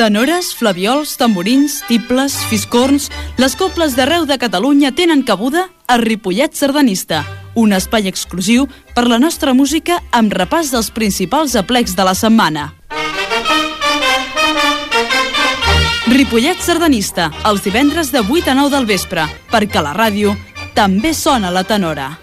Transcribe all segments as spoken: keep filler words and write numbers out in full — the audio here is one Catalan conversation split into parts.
Tenores, flaviols, tamborins, tibles, fiscorns... Les cobles d'arreu de Catalunya tenen cabuda a Ripollet Sardanista, un espai exclusiu per la nostra música amb repàs dels principals aplecs de la setmana. Ripollet Sardanista, els divendres de vuit a nou del vespre, perquè la ràdio també sona la tenora.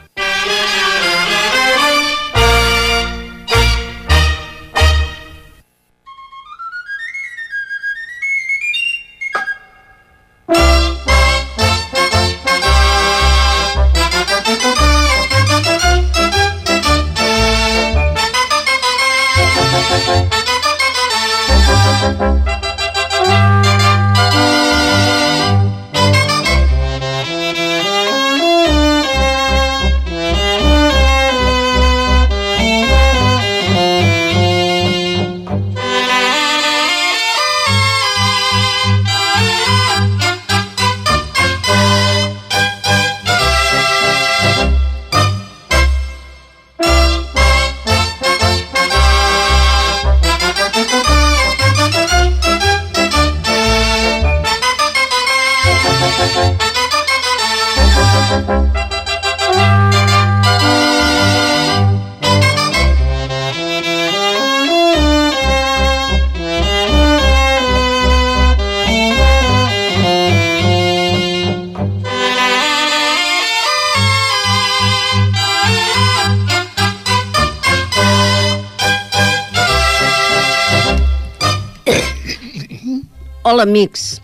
Hola, amics.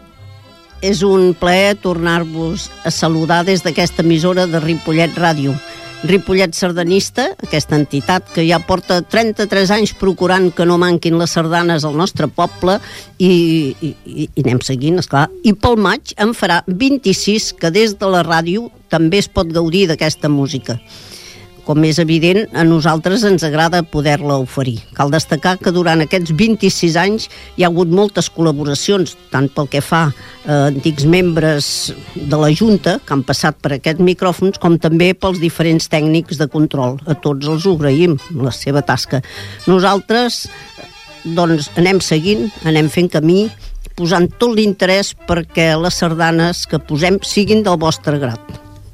És un plaer tornar-vos a saludar des d'aquesta emissora de Ripollet Ràdio. Ripollet Sardanista, aquesta entitat que ja porta trenta-tres anys procurant que no manquin les sardanes al nostre poble i, i, i anem seguint, esclar. I pel maig en farà vint-i-sis, que des de la ràdio també es pot gaudir d'aquesta música. Com és evident, a nosaltres ens agrada poder-la oferir. Cal destacar que durant aquests vint-i-sis anys hi ha hagut moltes col·laboracions, tant pel que fa a antics membres de la Junta, que han passat per aquests micròfons, com també pels diferents tècnics de control. A tots els ho agraïm, la seva tasca. Nosaltres, doncs, anem seguint, anem fent camí, posant tot l'interès perquè les sardanes que posem siguin del vostre grat.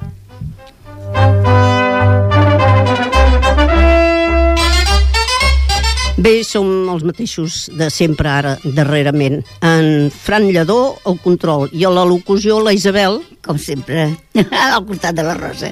Bé, som els mateixos de sempre ara, darrerament. En Fran Lledó, el control, i a la locució, la Isabel, com sempre, al costat de la Rosa.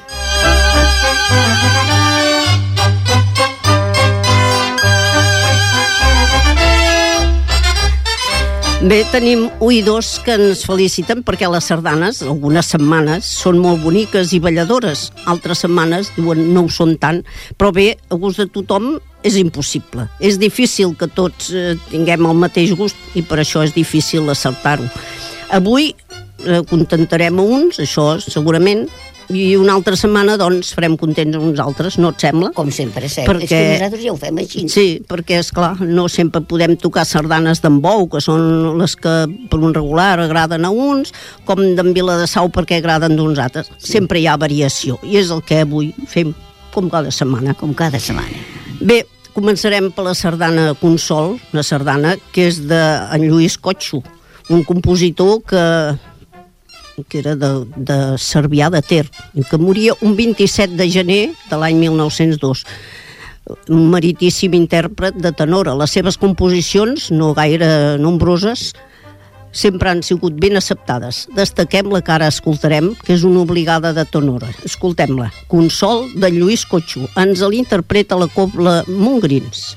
Bé, tenim oïdors que ens feliciten perquè les sardanes, algunes setmanes, són molt boniques i balladores. Altres setmanes diuen no ho són tant, però bé, a gust de tothom és impossible. És difícil que tots eh, tinguem el mateix gust i per això és difícil acertar-ho. Avui eh, contentarem a uns, això segurament, i una altra setmana, doncs, farem contents a uns altres, no et sembla? Com sempre, sí. Perquè... És que nosaltres ja ho fem així. Sí, perquè, esclar, no sempre podem tocar sardanes d'en Bou, que són les que per un regular agraden a uns, com d'en Viladasau perquè agraden d'uns altres. Sí. Sempre hi ha variació, i és el que avui fem com cada setmana. Com cada setmana. Bé, començarem per la sardana Consol, una sardana que és d'en Lluís Cotxo, un compositor que... que era de, de Cervià de Ter, i que moria un vint-i-set de gener de l'any mil nou-cents dos. Un meritíssim intèrpret de tenora. Les seves composicions, no gaire nombroses, sempre han sigut ben acceptades. Destaquem la que ara escoltarem, que és una obligada de tenora. Escoltem-la. Consol, de Lluís Cotxo. Ens l'interpreta la cobla Montgrins.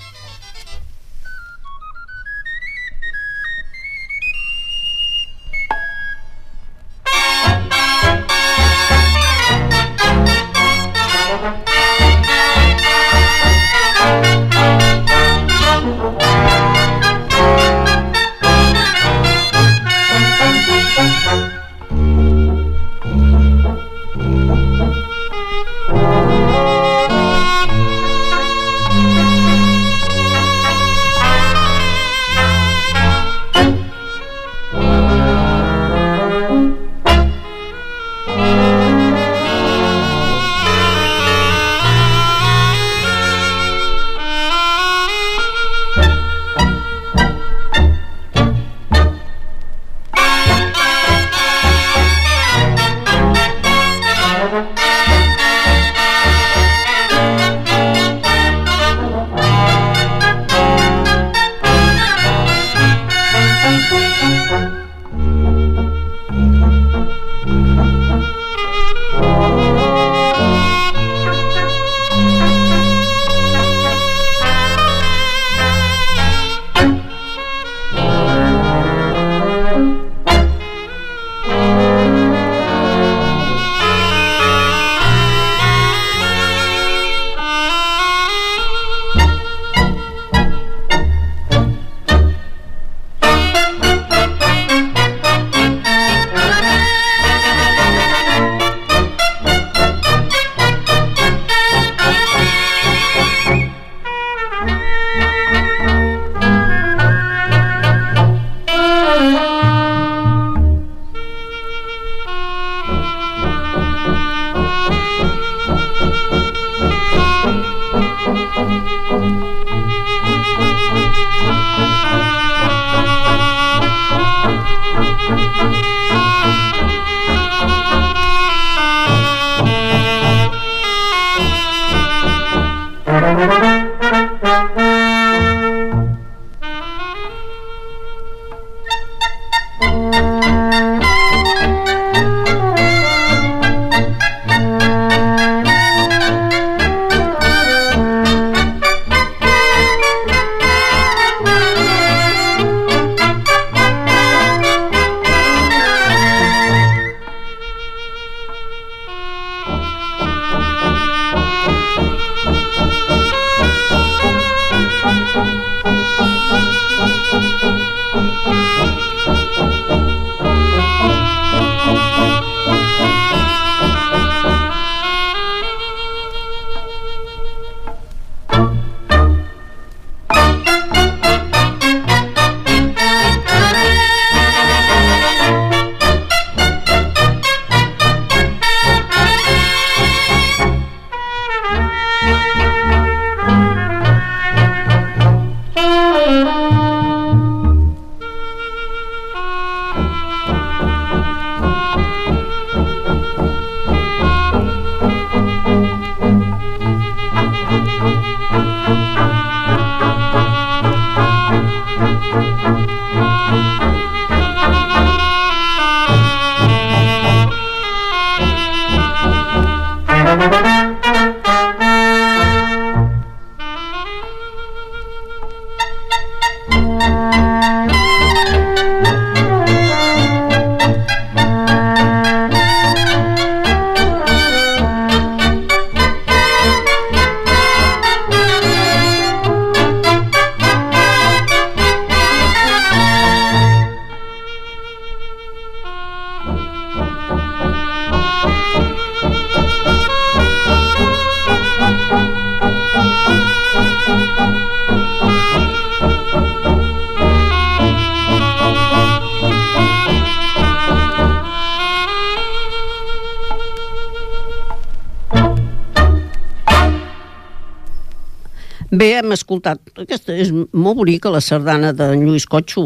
Bé, hem escoltat. Aquesta és molt bonica, la sardana de Lluís Cotxo.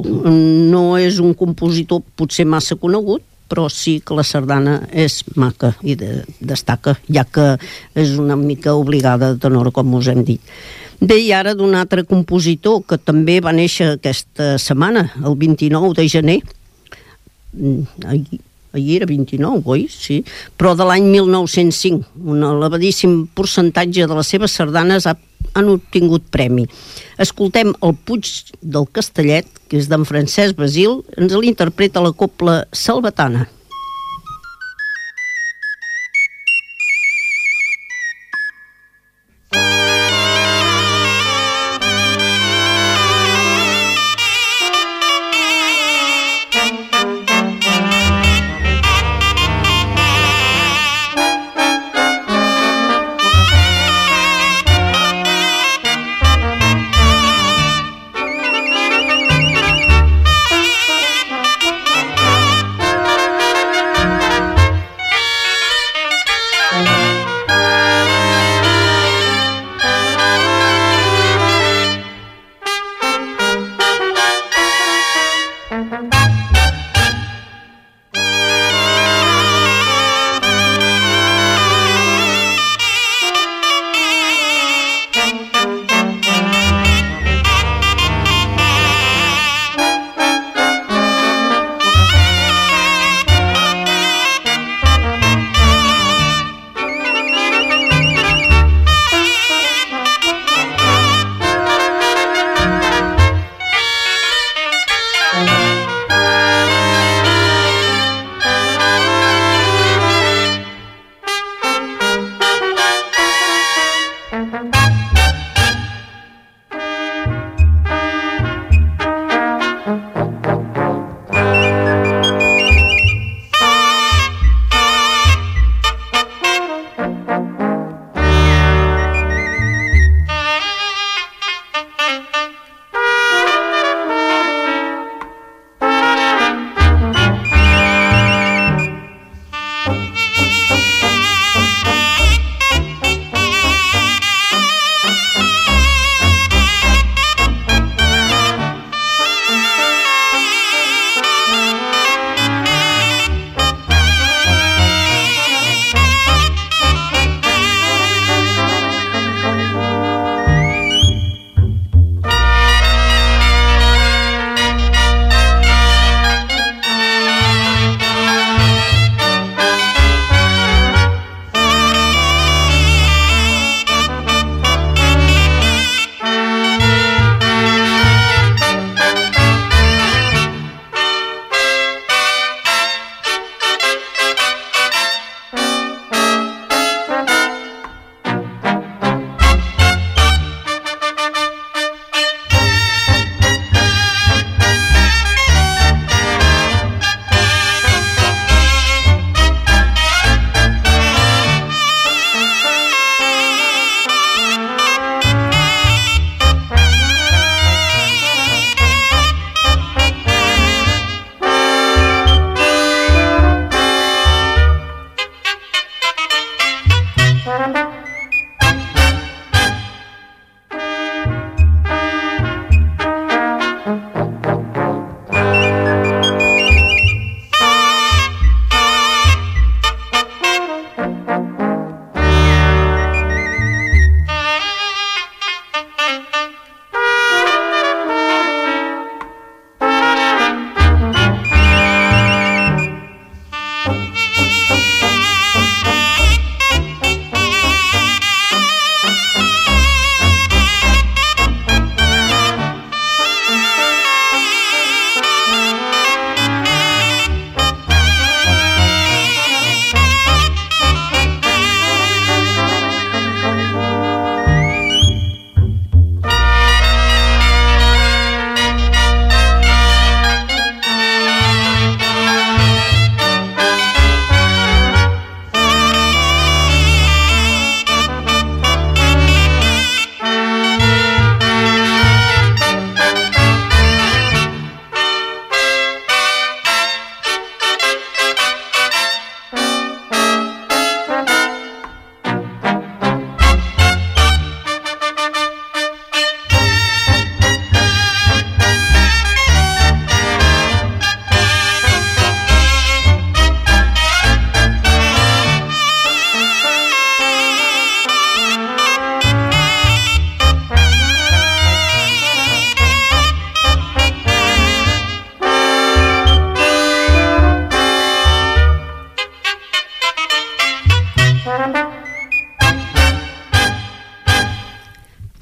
No és un compositor potser massa conegut, però sí que la sardana és maca i de, destaca, ja que és una mica obligada de tenor, com us hem dit. Bé, i ara d'un altre compositor que també va néixer aquesta setmana, el vint-i-nou de gener. Ahir, ahir era vint-i-nou, oi? Sí. Però de l'any mil nou-cents cinc. Un elevadíssim percentatge de les seves sardanes ha han obtingut premi. Escoltem el Puig del Castellet, que és d'en Francesc Basil, ens l'interpreta la cobla Salvatana.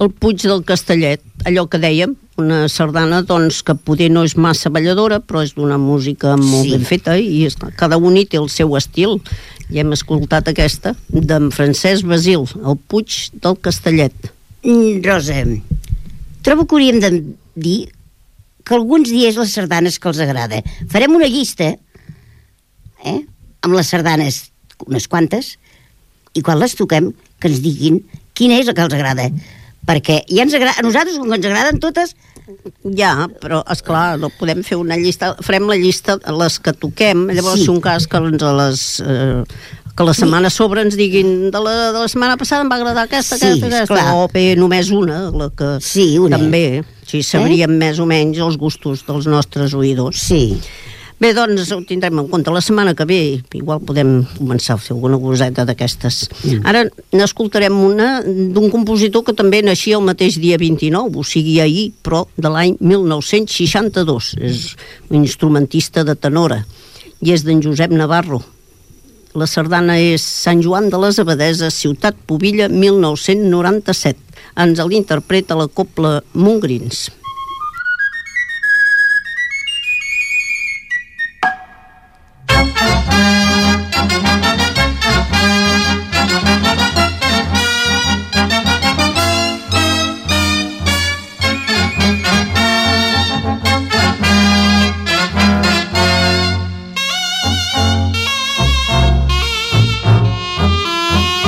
El Puig del Castellet, allò que dèiem, una sardana doncs, que poder no és massa balladora, però és d'una música molt Sí. ben feta i és, cada un hi té el seu estil. I hem escoltat aquesta d'en Francesc Basil, El Puig del Castellet. Mm, Rosa, trobo que hauríem de dir que alguns dies les sardanes que els agrada. Farem una llista, eh, amb les sardanes, unes quantes, i quan les toquem, que ens diguin quina és la que els agrada. Perquè ja ens agrada, a nosaltres, com que ens agraden totes, Ja, però, esclar, no podem fer una llista, farem la llista de les que toquem, llavors Sí. sí. un cas que ens les... Eh, que la setmana a sobre ens diguin de la, de la setmana passada em va agradar aquesta, Sí, aquesta, aquesta, esclar. o bé només una, la que Sí, una. també, sí, sabríem eh? més o menys els gustos dels nostres oïdors. sí. Bé, doncs ho tindrem en compte. La setmana que ve igual podem començar a fer alguna coseta d'aquestes. Mm. Ara n'escoltarem una d'un compositor que també naixia el mateix dia vint-i-nou, o sigui ahir, però de l'any mil nou-cents seixanta-dos. És un instrumentista de tenora i és d'en Josep Navarro. La sardana és Sant Joan de les Abadeses, Ciutat Pubilla, mil nou-cents noranta-set. Ens l'interpreta la Cobla Montgrins.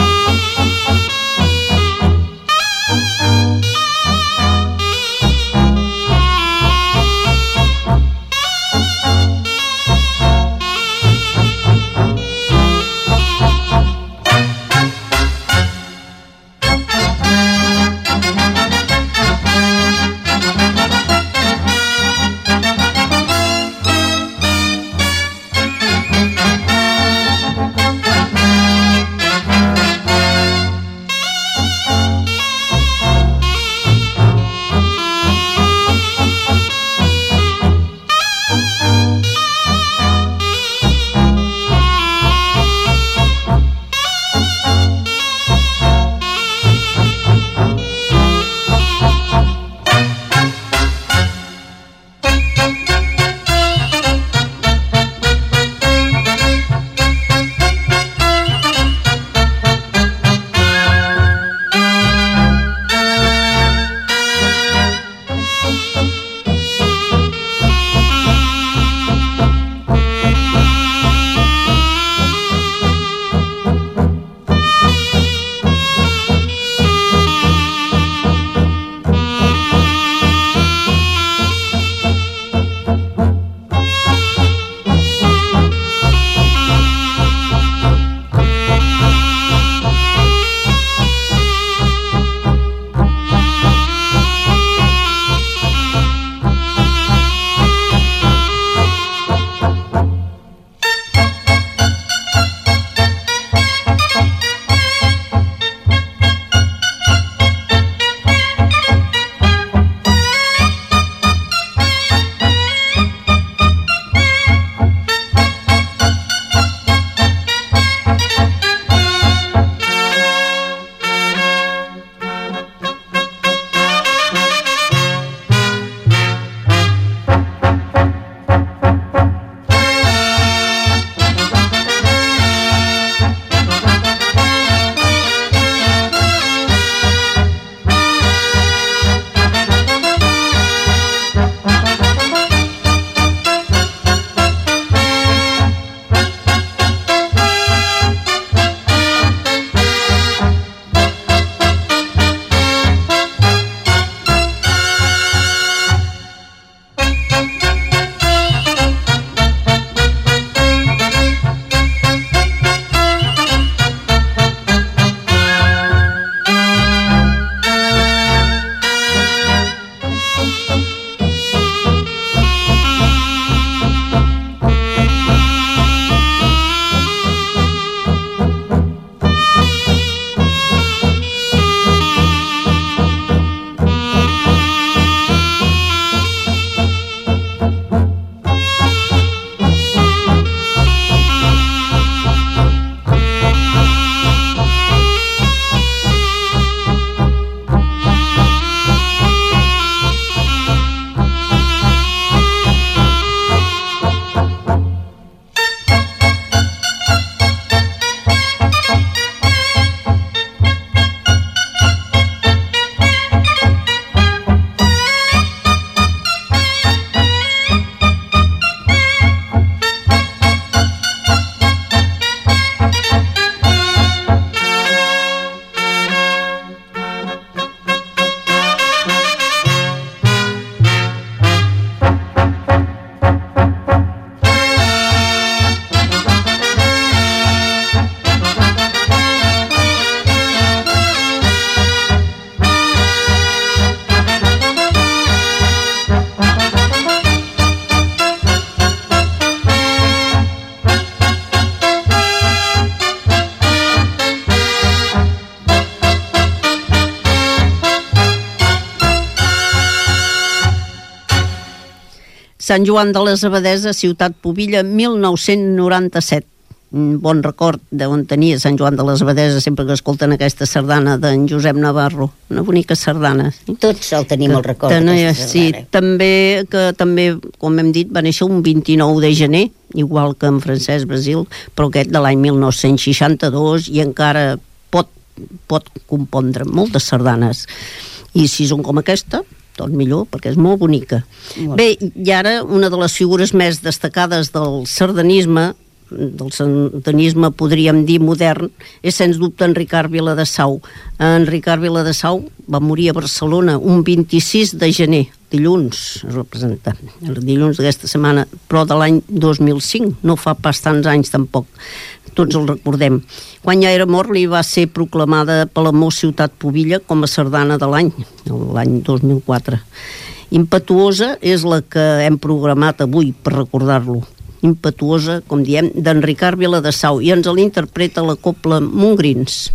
Thank you. Sant Joan de les Abadesses, Ciutat Pubilla, mil nou-cents noranta-set. Un bon record d'on tenia Sant Joan de les Abadesses sempre que escolten aquesta sardana d'en Josep Navarro, una bonica sardana. Sí? Tots el tenim el record d'aquesta sardana. Sí, també, que també, com hem dit, va néixer un vint-i-nou de gener, igual que en Francesc Brasil, però aquest de l'any mil nou-cents seixanta-dos, i encara pot, pot compondre moltes sardanes. I si són com aquesta, tot millor, perquè és molt bonica. Molt. Bé, i ara una de les figures més destacades del sardanisme, del sardanisme podríem dir modern, és sens dubte en Ricard Viladesau. En Ricard Viladesau va morir a Barcelona un vint-i-sis de gener, dilluns, es representa, el dilluns d'aquesta setmana, però de l'any dos mil cinc, no fa pas tants anys tampoc, tots el recordem. Quan ja era mort li va ser proclamada Palamós Ciutat Pubilla com a sardana de l'any, l'any dos mil quatre. Impetuosa és la que hem programat avui per recordar-lo. Impetuosa, com diem, d'en Ricard Viladesau, i ens l'interpreta la cobla Montgrins.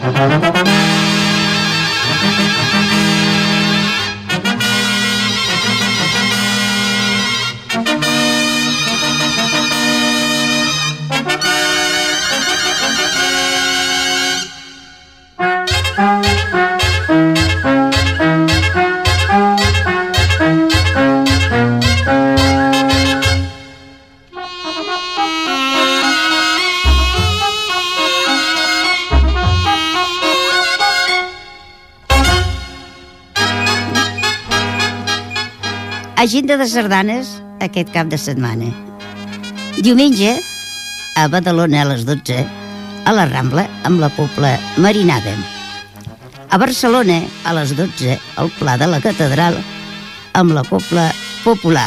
Agenda de sardanes aquest cap de setmana. Diumenge, a Badalona a les dotze, a la Rambla amb la Cobla Marinada. A Barcelona, a les dotze, al Pla de la Catedral amb la Cobla Popular.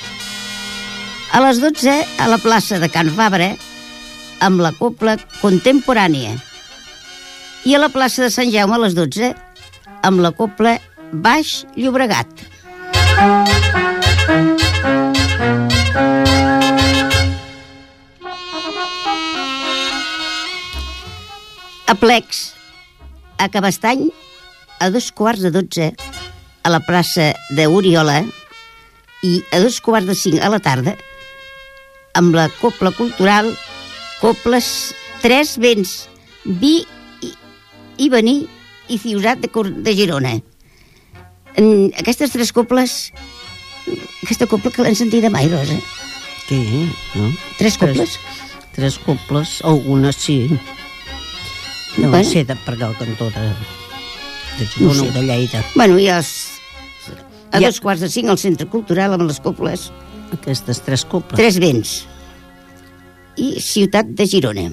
A les dotze, a la plaça de Can Fabra amb la Cobla Contemporània. I a la plaça de Sant Jaume a les dotze amb la Cobla Baix Llobregat. A Plecs, a Cabestany, a dos quarts de dotze, a la plaça d'Oriola, i a dos quarts de cinc a la tarda, amb la Cobla Cultural Coples Tres Vents, Vi i, i Vení i Ciutat de, de Girona. En aquestes tres coples, aquesta copla que l'han sentida mai, Rosa. Què? No? Tres coples? Tres, tres coples, algunes sí. No bueno. sé de per al cantó de, de Girona no sé. o de Lleida. Bueno, i els, a ja. dos quarts de cinc al Centre Cultural amb les coples. Aquestes tres coples. Tres Vents. I Ciutat de Girona.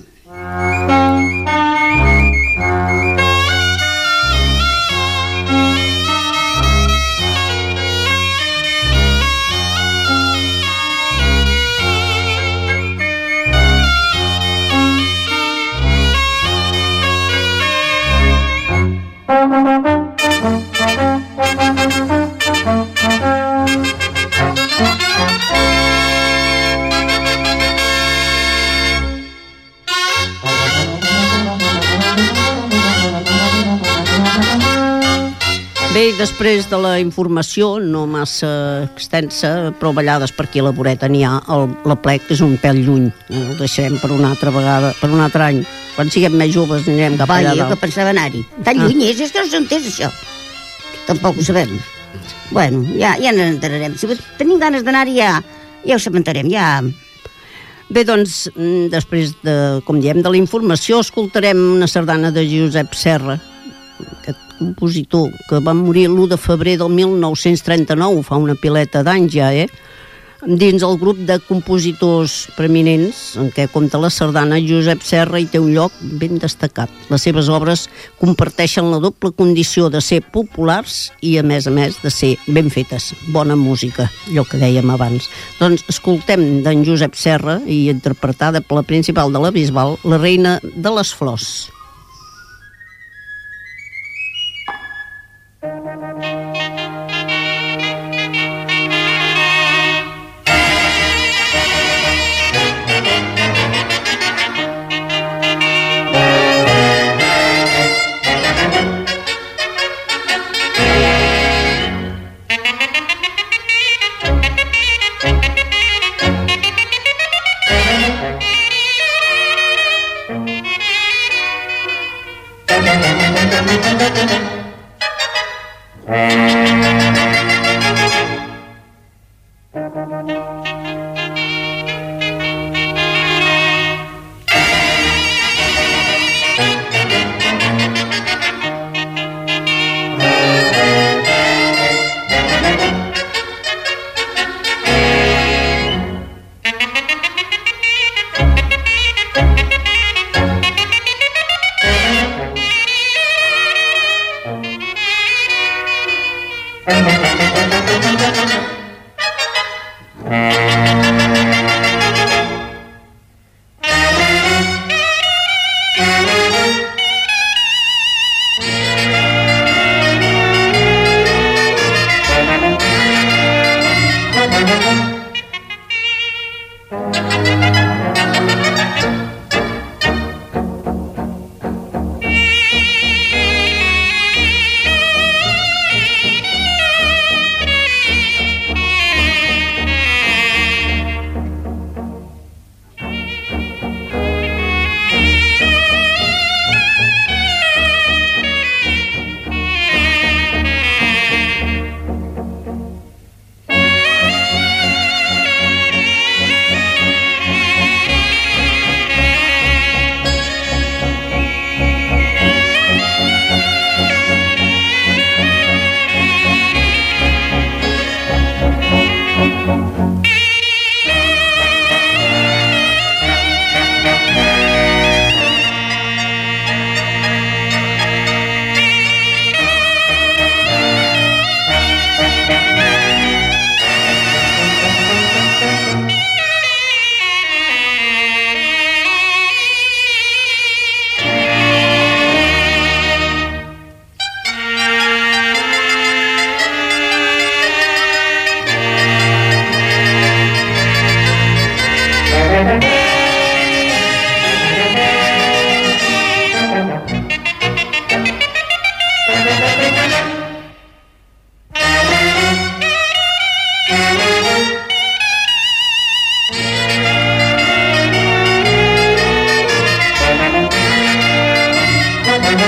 Bé, després de la informació, no massa extensa, però ballades per aquí a la voreta n'hi ha, el, la plec és un pèl lluny, eh? Ho deixarem per una altra vegada, per un altre any. Quan siguem més joves anirem cap allà dalt. Jo que pensava anar-hi. Tan lluny ah. és, és que no s'entès això. Tampoc ho sabem. Bueno, ja, ja ens enterarem. Si tenim ganes d'anar-hi, ja, ja ho sabentarem, ja... Bé, doncs, després de, com diem, de la informació, escoltarem una sardana de Josep Serra, aquest compositor que va morir l'u de febrer del mil nou-cents trenta-nou, fa una pileta d'anys ja, eh? Dins el grup de compositors preeminents en què compta la sardana, Josep Serra hi té un lloc ben destacat. Les seves obres comparteixen la doble condició de ser populars i, a més a més, de ser ben fetes. Bona música, allò que dèiem abans. Doncs escoltem d'en Josep Serra i interpretada per la principal de la Bisbal, la Reina de les Flors.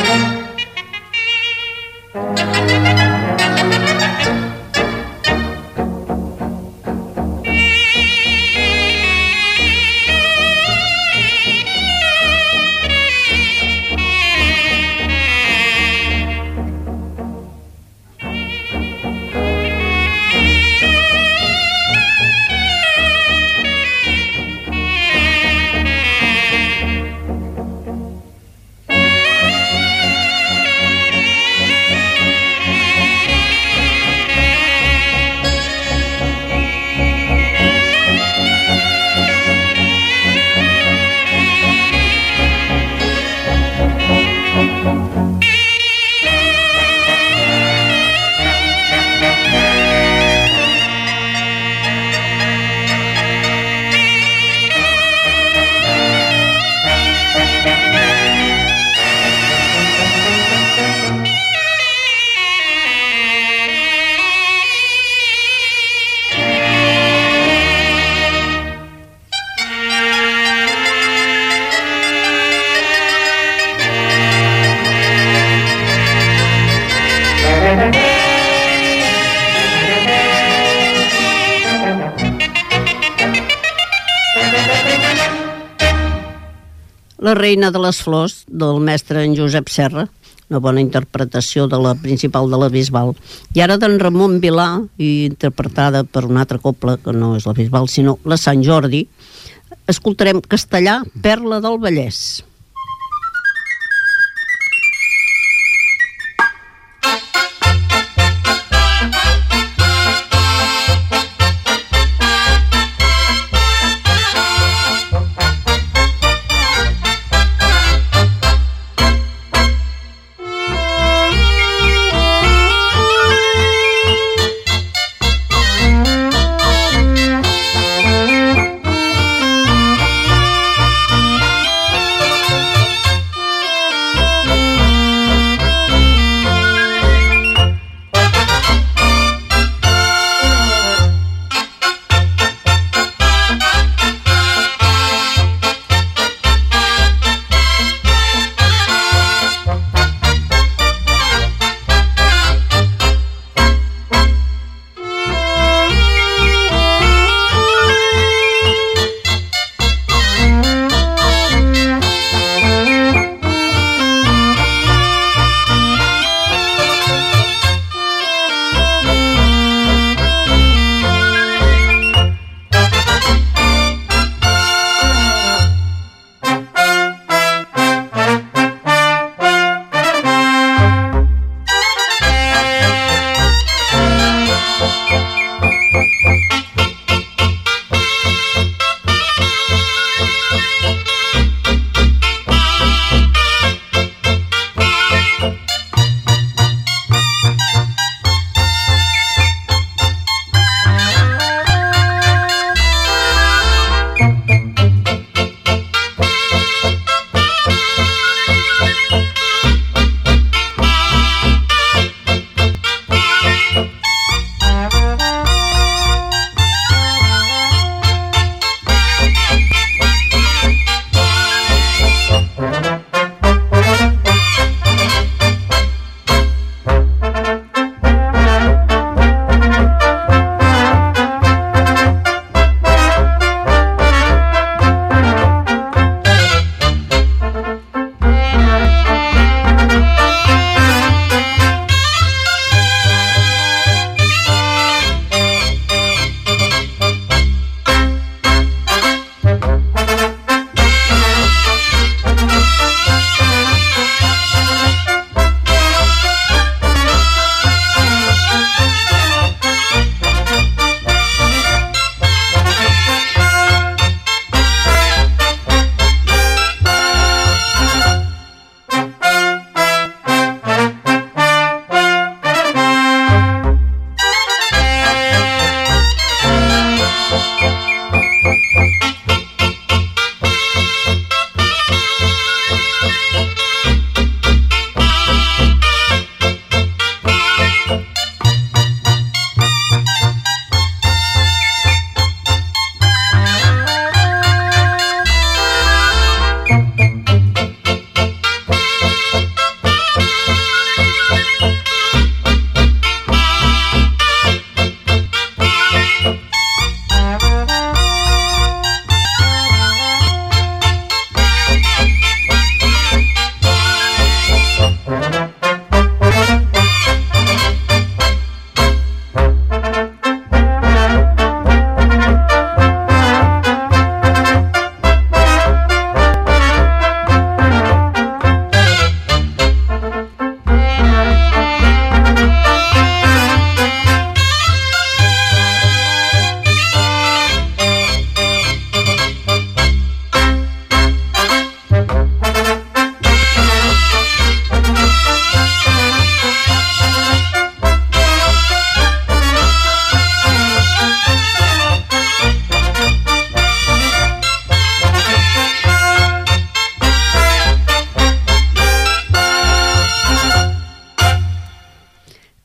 La reina de les flors, del mestre en Josep Serra, una bona interpretació de la principal de la Bisbal. I ara d'en Ramon Vilà, i interpretada per una altra cobla, que no és la Bisbal, sinó la Sant Jordi, escoltarem Castellà, Perla del Vallès.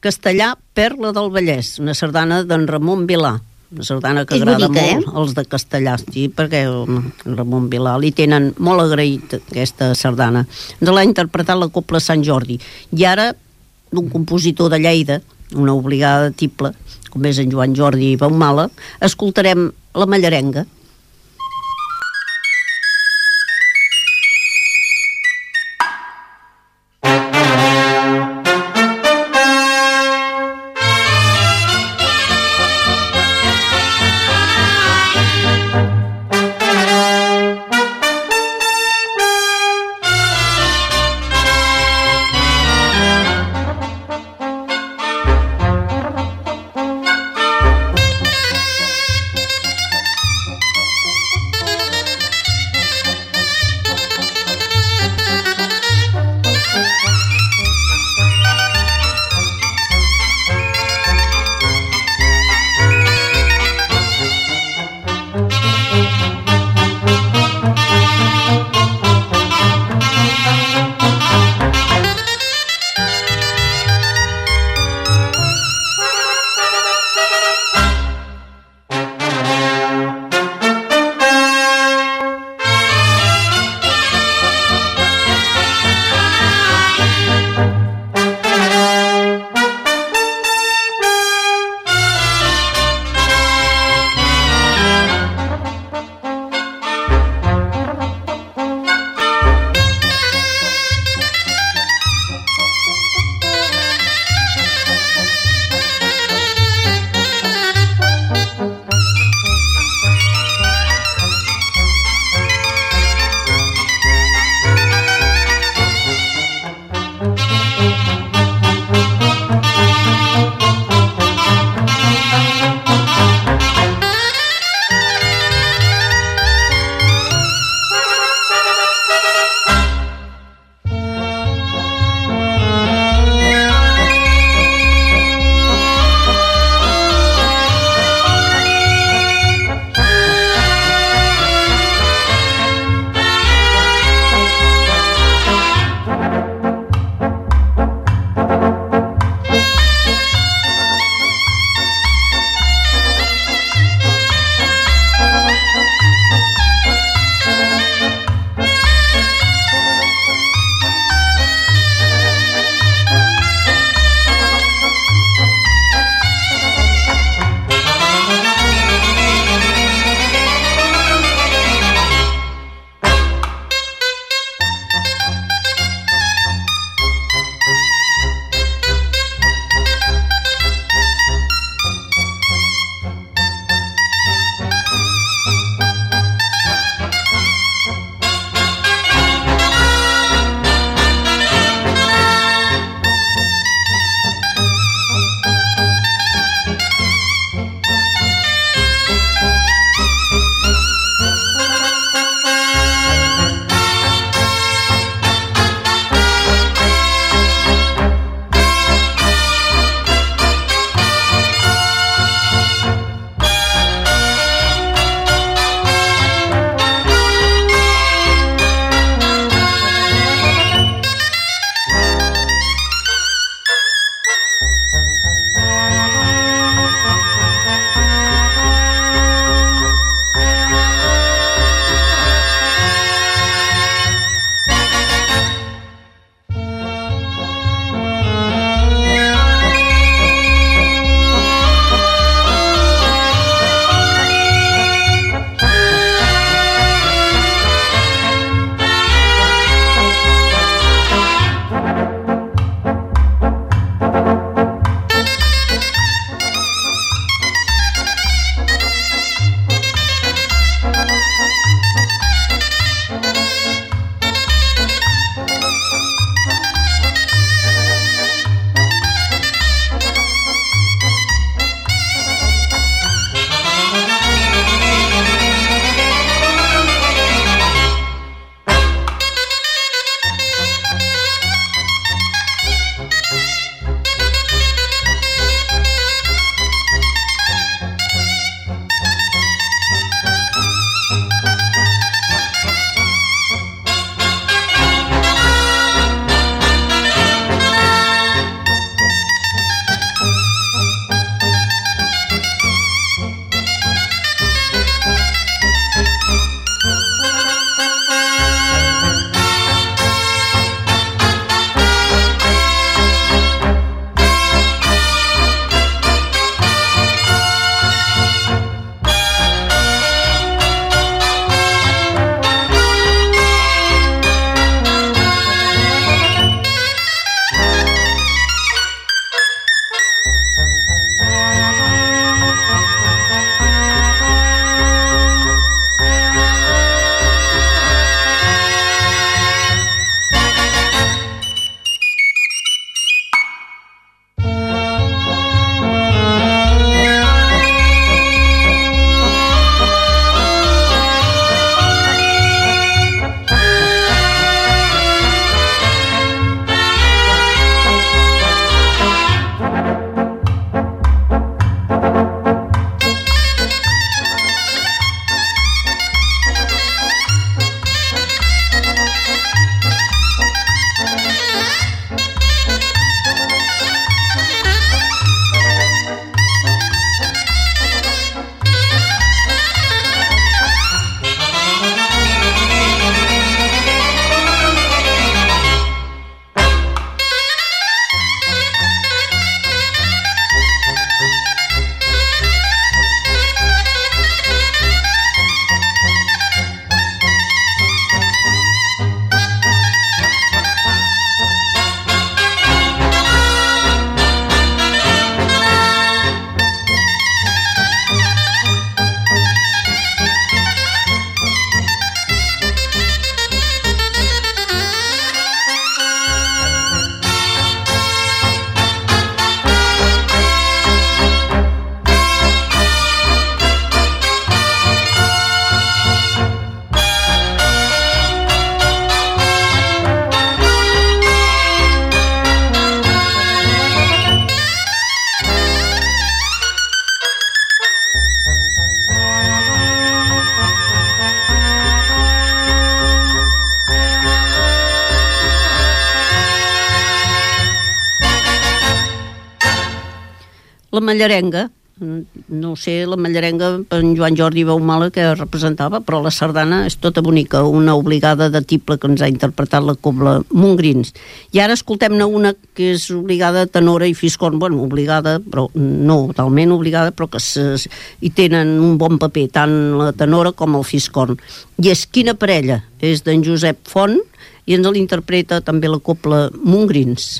Castellà, Perla del Vallès, una sardana d'en Ramon Vilà, una sardana que És agrada bonica, molt eh? als de Castellà, sí, perquè en Ramon Vilà li tenen molt agraït aquesta sardana. Ens l'ha interpretat la Cobla Sant Jordi. I ara, d'un compositor de Lleida, una obligada tible, com és en Joan Jordi Baumala, escoltarem la Mallarenga. La mallarenga, no ho sé, la mallarenga, en Joan Jordi Baumala, que representava, però la sardana és tota bonica, una obligada de tible que ens ha interpretat la cobla Montgrins. I ara escoltem-ne una que és obligada tenora i fiscorn, bueno, obligada, però no totalment obligada, però que se, hi tenen un bon paper, tant la tenora com el fiscorn. I és Quina parella, és d'en Josep Font, i ens l'interpreta també la cobla Montgrins.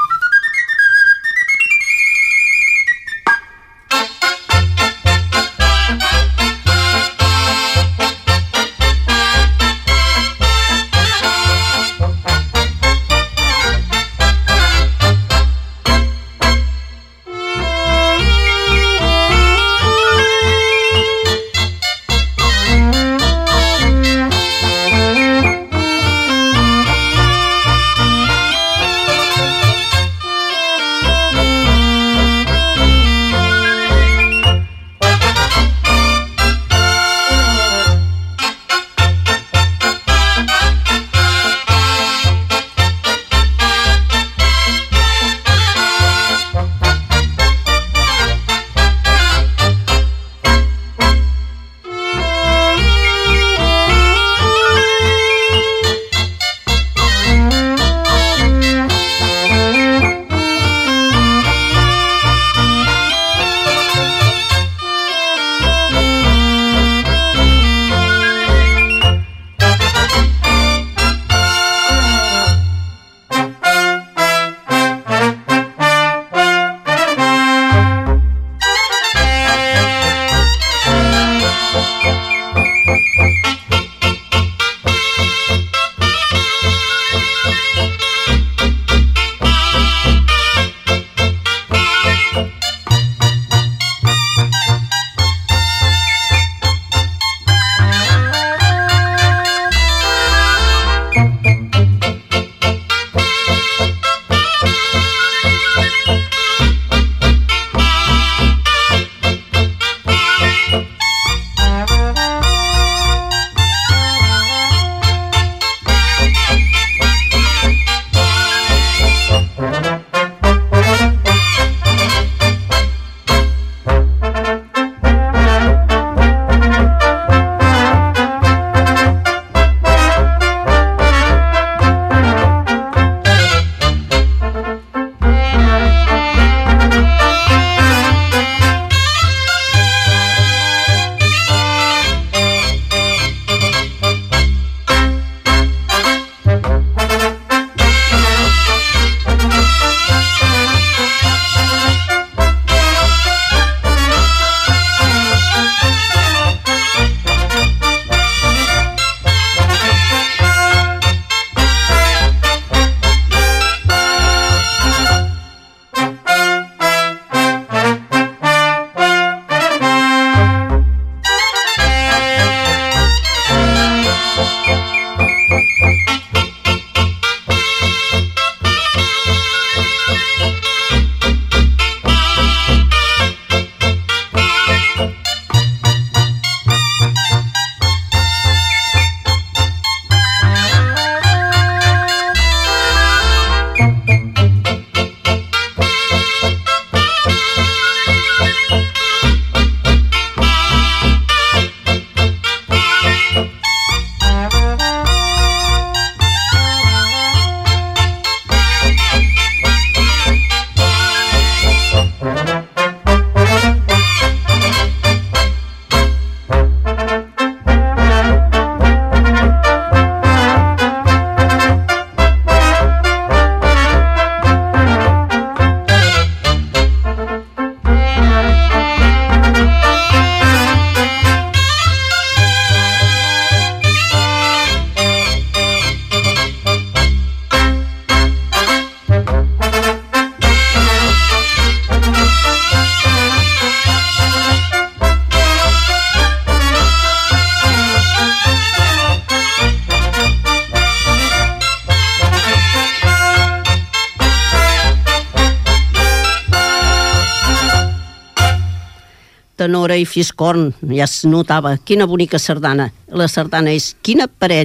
tenora i fiscorn, ja es notava. Quina bonica sardana. La sardana és Quina parella,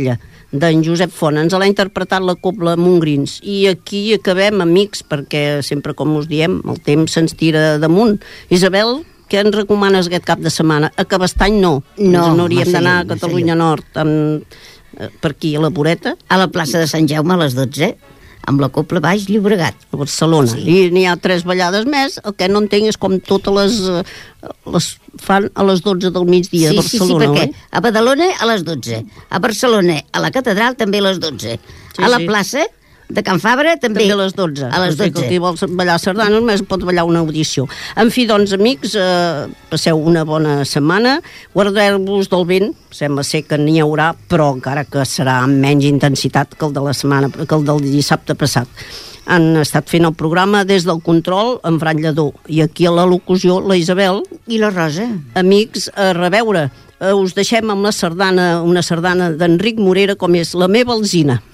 d'en Josep Font. Ens l'ha interpretat la Cobla Montgrins. I aquí acabem, amics, perquè sempre, com us diem, el temps se'ns tira damunt. Isabel, què ens recomanes aquest cap de setmana? A Cabestany no. No, ens n'hauríem massa d'anar a lluny, massa Catalunya Nord, amb, per aquí, a la Boreta. A la plaça de Sant Jaume a les dotze, amb la Cobla Baix Llobregat. A Barcelona. Sí. I n'hi ha tres ballades més. El que no entenc és com totes les, les fan a les dotze del migdia sí, a Barcelona. Sí, sí, perquè oi? a Badalona a les dotze, a Barcelona, a la Catedral també a les dotze, Sí, a la sí. plaça de Can Fabra també, També a les dotze. A les O sigui que dotze. qui vol ballar sardanes només pot ballar una audició. En fi, doncs, amics, eh, passeu una bona setmana. Guardeu-vos del vent. Sembla ser que n'hi haurà, però encara que serà amb menys intensitat que el de la setmana, que el del dissabte passat. Han estat fent el programa des del control en Fran Lledó. I aquí a la locució, la Isabel. I la Rosa. Amics, a reveure. Eh, us deixem amb la sardana, una sardana d'Enric Morera, com és La meva alzina.